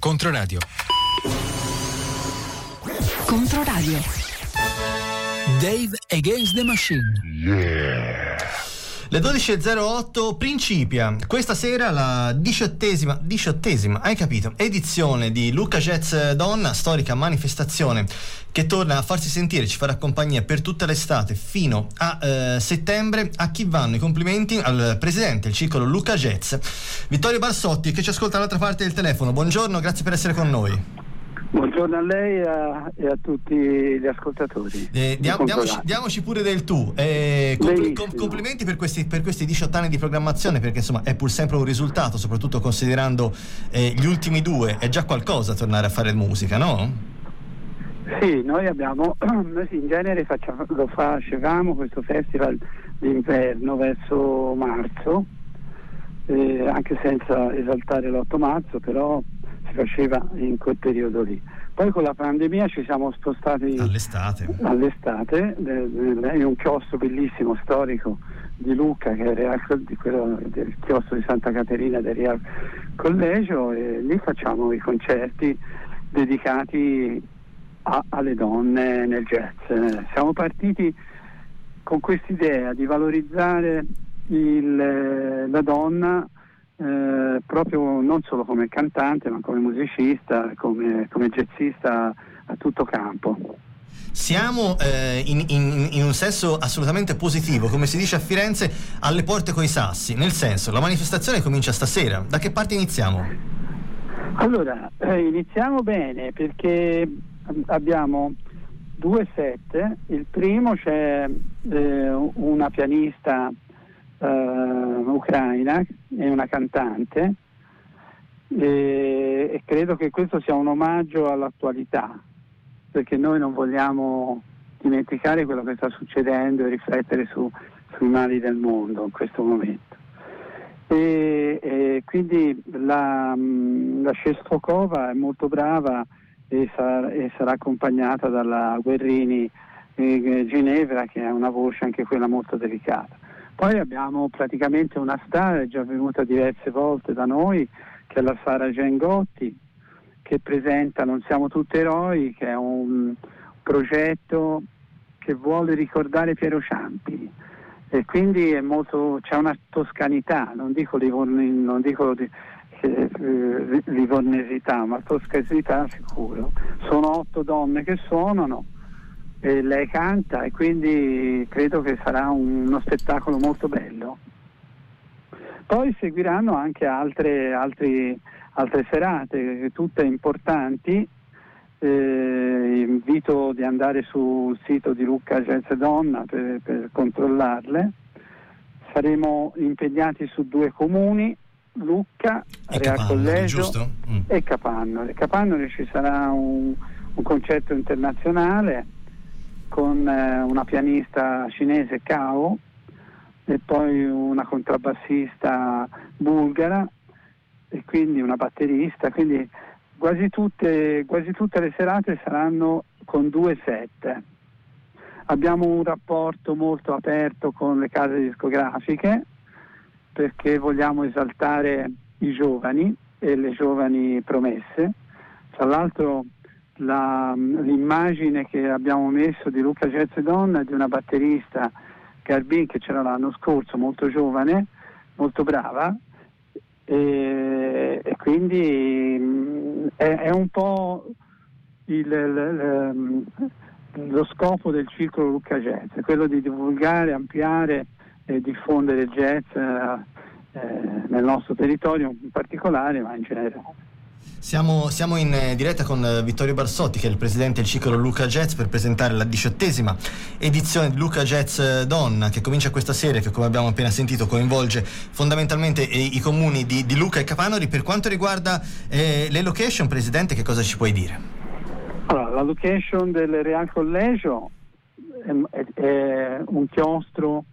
Controradio. Controradio. Dave Against the Machine. Yeah. Le 12.08 principia questa sera la diciottesima, hai capito, edizione di Lucca Jazz Donna, storica manifestazione che torna a farsi sentire, ci farà compagnia per tutta l'estate fino a settembre. A chi vanno i complimenti? Al presidente del circolo Lucca Jazz, Vittorio Barsotti, che ci ascolta dall'altra parte del telefono. Buongiorno, grazie per essere con noi. Buongiorno a lei e a tutti gli ascoltatori. Diamoci pure del tu. Complimenti per questi 18 anni di programmazione, perché insomma è pur sempre un risultato, soprattutto considerando gli ultimi 2. È già qualcosa tornare a fare musica, no? Sì, noi in genere facevamo questo festival d'inverno verso marzo, anche senza esaltare l'8 marzo, però si faceva in quel periodo lì. Poi con la pandemia ci siamo spostati all'estate in un chiostro bellissimo storico di Lucca, che è quello del chiostro di Santa Caterina del Real Collegio, e lì facciamo i concerti dedicati alle donne nel jazz. Siamo partiti con quest'idea di valorizzare la donna, proprio non solo come cantante, ma come musicista, come jazzista a tutto campo. Siamo in un senso assolutamente positivo, come si dice a Firenze, alle porte coi sassi, nel senso, la manifestazione comincia stasera. Da che parte iniziamo? Allora, iniziamo bene, perché abbiamo 2 set. Il primo c'è una pianista ucraina e una cantante, e credo che questo sia un omaggio all'attualità, perché noi non vogliamo dimenticare quello che sta succedendo e riflettere sui mali del mondo in questo momento. E quindi la Shestokova è molto brava e sarà accompagnata dalla Guerrini Ginevra, che ha una voce anche quella molto delicata. Poi abbiamo praticamente una star, è già venuta diverse volte da noi, che è la Sara Gengotti, che presenta Non siamo tutti eroi, che è un progetto che vuole ricordare Piero Ciampi, e quindi c'è una toscanità, non dico livornesità, ma toscanità sicuro. Sono 8 donne che suonano, e lei canta, e quindi credo che sarà uno spettacolo molto bello. Poi seguiranno anche altre serate, tutte importanti. Invito di andare sul sito di Lucca Jazz Donna per controllarle. Saremo impegnati su 2 comuni, Lucca, Real Collegio e Capannori. Capannori ci sarà un concerto internazionale con una pianista cinese, Kao, e poi una contrabbassista bulgara, e quindi una batterista. Quindi quasi tutte le serate saranno con 2 set. Abbiamo un rapporto molto aperto con le case discografiche, perché vogliamo esaltare i giovani e le giovani promesse. Tra l'altro l'immagine che abbiamo messo di Lucca Jazz Donna è di una batterista, Garbin, che c'era l'anno scorso, molto giovane, molto brava, e quindi è un po' lo scopo del circolo Lucca Jazz, quello di divulgare, ampliare e diffondere il jazz nel nostro territorio in particolare, ma in generale. Siamo in diretta con Vittorio Barsotti, che è il presidente del circolo Lucca Jazz, per presentare la 18ª edizione di Lucca Jazz Donna, che comincia questa sera e che, come abbiamo appena sentito, coinvolge fondamentalmente i comuni di Lucca e Capannori. Per quanto riguarda le location, presidente, che cosa ci puoi dire? Allora, la location del Real Collegio è un chiostro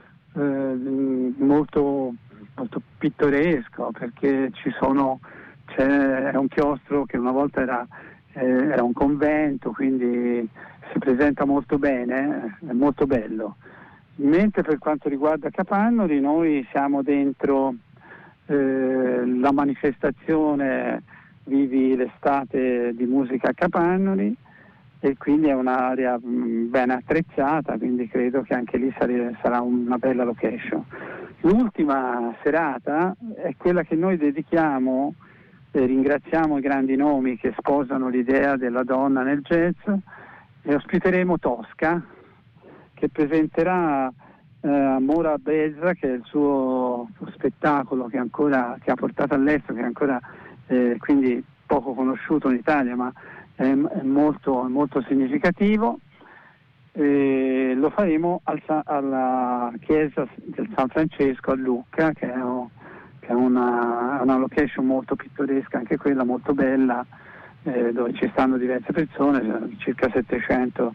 molto, molto pittoresco, perché è un chiostro che una volta era un convento, quindi si presenta molto bene, è molto bello. Mentre per quanto riguarda Capannori, noi siamo dentro la manifestazione vivi l'estate di musica a Capannoli, e quindi è un'area ben attrezzata, quindi credo che anche lì sarà una bella location. L'ultima serata è quella che noi dedichiamo, ringraziamo i grandi nomi che sposano l'idea della donna nel jazz, e ospiteremo Tosca, che presenterà Mora Bezza, che è il suo spettacolo che ha portato all'estero, che è ancora quindi poco conosciuto in Italia, ma è molto, molto significativo. Lo faremo alla chiesa del San Francesco a Lucca, che è una location molto pittoresca, anche quella molto bella, dove ci stanno diverse persone, circa 700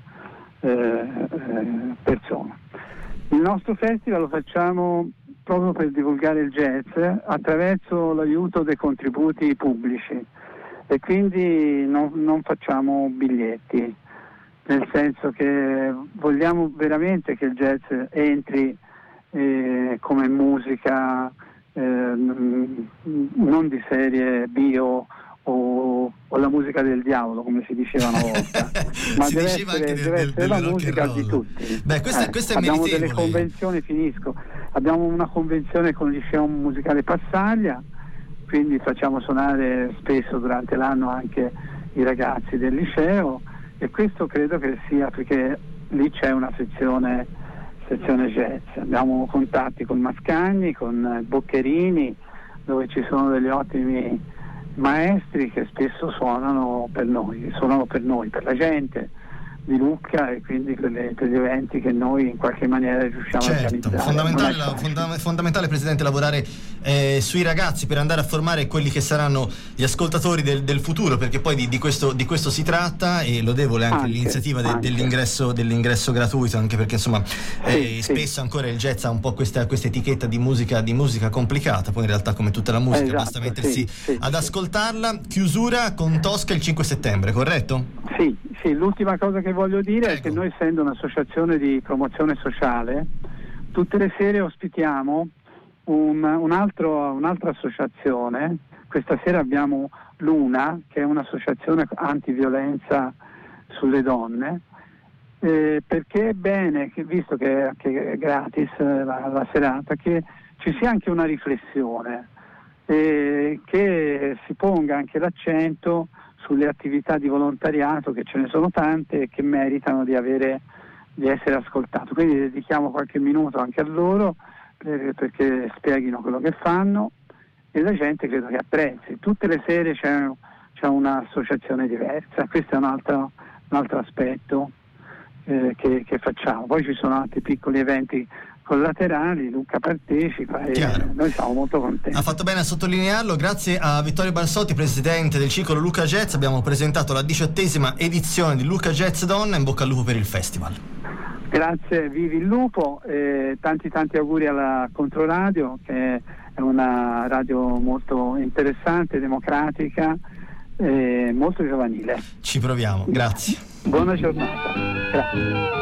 persone. Il nostro festival lo facciamo proprio per divulgare il jazz attraverso l'aiuto dei contributi pubblici, e quindi non facciamo biglietti, nel senso che vogliamo veramente che il jazz entri come musica non di serie bio o la musica del diavolo, come si diceva una volta, ma deve essere la musica di tutti. Beh, questo è abbiamo meritevole. delle convenzioni, abbiamo una convenzione con il Liceo Musicale Passaglia, quindi facciamo suonare spesso durante l'anno anche i ragazzi del liceo, e questo credo che sia perché lì c'è una sezione jazz. Abbiamo contatti con Mascagni, con Boccherini, dove ci sono degli ottimi maestri che spesso suonano per noi, per la gente di Lucca, e quindi per gli eventi che noi in qualche maniera riusciamo a organizzare. Fondamentale, Presidente, lavorare sui ragazzi per andare a formare quelli che saranno gli ascoltatori del futuro, perché poi di questo si tratta, e lodevole anche l'iniziativa dell'ingresso gratuito, anche perché insomma spesso ancora il jazz ha un po' questa etichetta di musica complicata, poi in realtà come tutta la musica basta mettersi ad ascoltarla. Chiusura con Tosca il 5 settembre, corretto? Sì, l'ultima cosa che voglio dire è che noi, essendo un'associazione di promozione sociale, tutte le sere ospitiamo un'altra associazione. Questa sera abbiamo Luna, che è un'associazione antiviolenza sulle donne, perché è bene, che, visto che è gratis la serata, che ci sia anche una riflessione, che si ponga anche l'accento sulle attività di volontariato, che ce ne sono tante e che meritano di essere ascoltate. Quindi dedichiamo qualche minuto anche a loro perché spieghino quello che fanno, e la gente credo che apprezzi. Tutte le sere c'è un'associazione diversa, questo è un altro aspetto che facciamo. Poi ci sono altri piccoli eventi collaterali, Lucca partecipa e noi siamo molto contenti. Ha fatto bene a sottolinearlo. Grazie a Vittorio Barsotti, presidente del circolo Lucca Jazz, abbiamo presentato la 18ª edizione di Lucca Jazz Donna. In bocca al lupo per il festival. Grazie, vivi il lupo, tanti auguri alla Controradio, che è una radio molto interessante, democratica, molto giovanile. Ci proviamo, grazie. Buona giornata. Grazie.